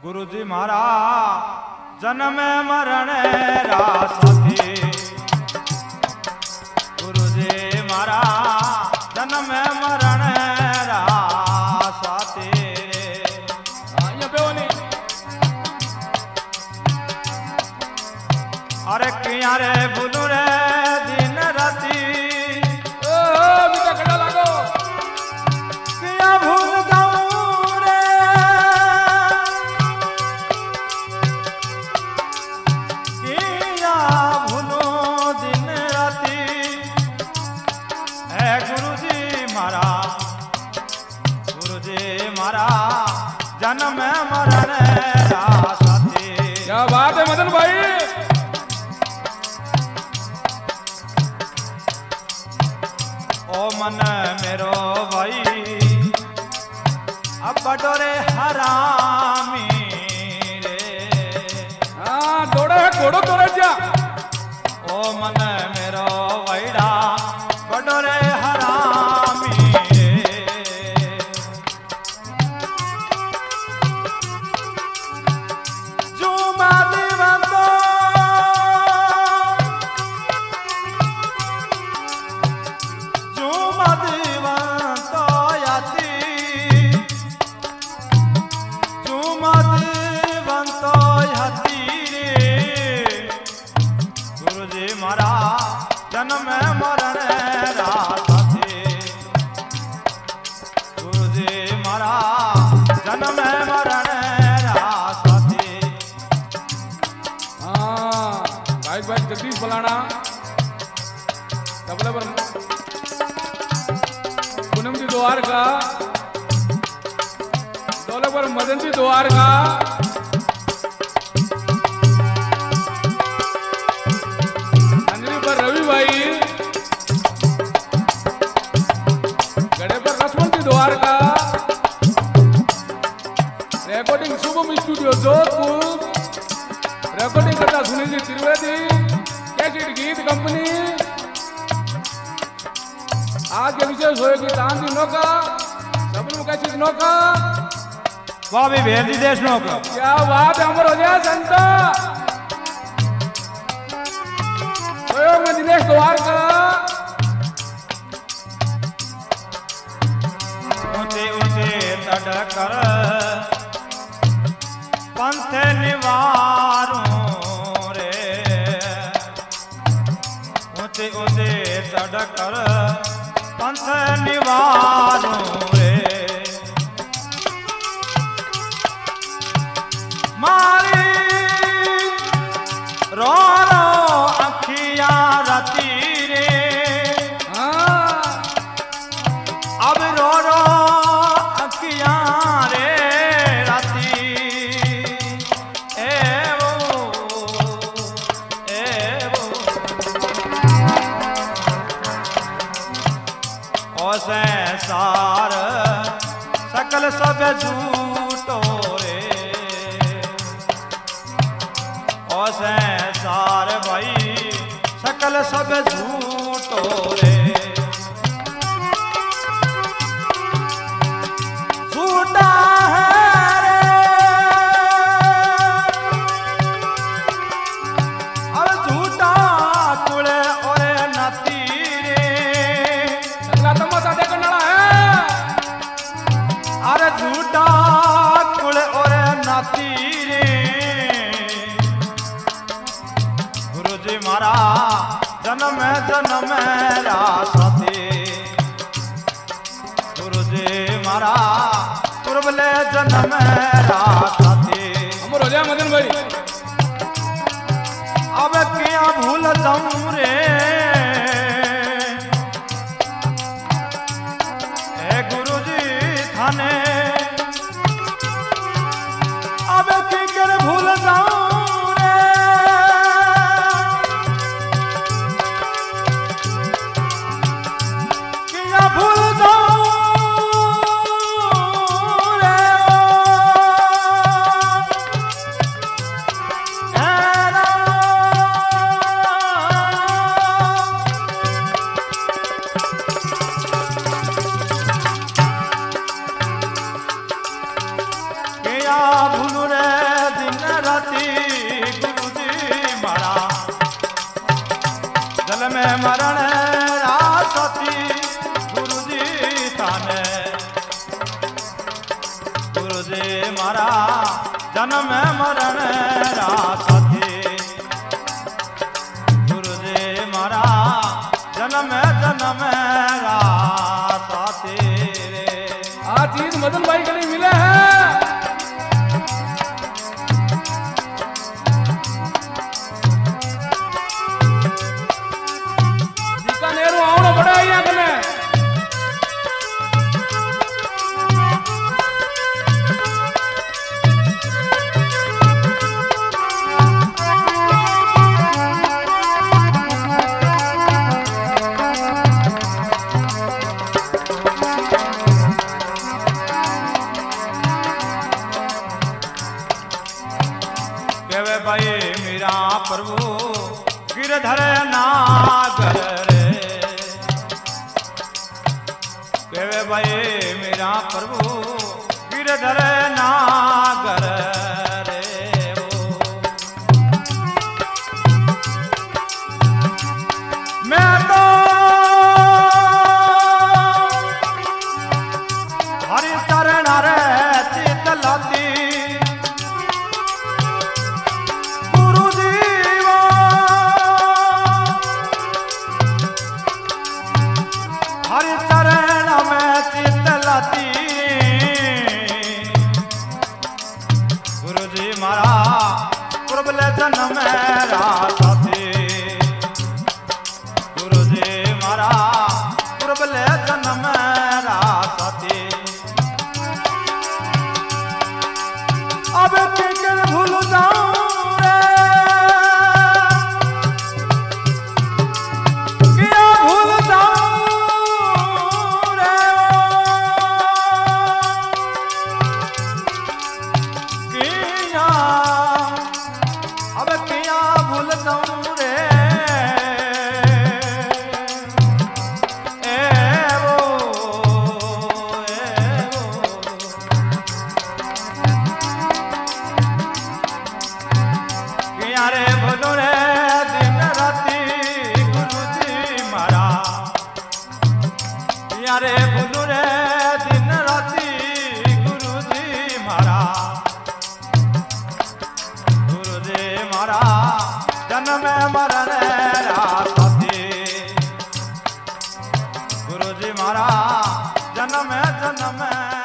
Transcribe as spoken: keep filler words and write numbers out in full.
गुरुजी मारा जन्म मरण रा साथी, गुरुजी मारा जन्म मरण रा साथी। अरे किया रे भूलू रे दिन राती, किया भूल जाऊं रे, किया भूलू दिन राती। है गुरुजी मारा, गुरुजी मारा जन्म मरण रा साथी। क्या बात है मदन भाई। ओ मन मेरो भाई अब बटोरे हरामी रे। हाँ दौड़ा है घोड़ो दौड़ा जा। ओ मन मेरो वैड़ा बटोरे हरामी रे। जुमा दीवानो मारा जन्म मरण रा साथी, गुरुजी मारा जन्म मरण रा साथी। हाँ भाई भाई जगदीश फलाना तबले पर पूनम जी द्वार का, दौले पर मदन जी द्वार का, रवि भाई गड़े पर रसमंती द्वार का, recording Shubham studio Jodhpur, recording करता सुनील जी त्रिवेदी, कैसेट गीत कंपनी। आज के विशेष होएगी चांदी नौका, सबनु कैसेट नौका, वाह भी भेदी देश नौका। क्या बात है अमर हो जाए संता। में दिनेश द्वार का, ऊंचे ऊंचे तड़कर पंथ निवारूं रे। ऊंचे ऊंचे तड़कर पंथ निवारूं रे। मारी रो रो अखिया राती रे। हाँ अब रो रो अखिया रे राती। ए वो ए वो ओ संसार सकल सब झूठो रे। ओ संसार भाई सकल सब झूठो रे। झूठा है रे अब झूठा कुले और नाती रे। अगला तमाशा देखने वाला है। अरे झूठा कुले और नाती रे। गुरुजी मारा जन्म जन्म रा साथी, गुरुजी मारा पूर्वले जन्म रा साथी। अमर हो जाए मदन भाई। अब क्या भूल जाऊं रे ए गुरुजी थाने। अब की कर भूल जाऊं भूल जाऊं रे। क्या भूल रे मारा जन्म मरण रा साथी गुरु जी मारा जन्म जन्म रा साथी रे। आ चीज मदन भाई के लिए मिले है। बीकानेर आओ बड़ा यहाँ कने भाई मेरा प्रभु गिरधर नागर रे केवे भाई मेरा प्रभु गिरधर नागर रे वो मैं तो हरि चरण रे चित लाती हरि चरण में चित लाती गुरु जी मारा प्रबल जन्म मेरा साथी गुरु जी मारा प्रबल जन्म मेरा साथी अब किकर भूल जाऊं रे क्या भूल जाऊं रे किया अब क्या भूल जाऊं रे ए वो ए वो किया रे बोलो रे दिन राती गुरु जी मारा किया रे बोलो रे दिन राती गुरु जी मारा गुरु जी मारा जन्म मरण रा साथी गुरु जी मारा जन्म जन्म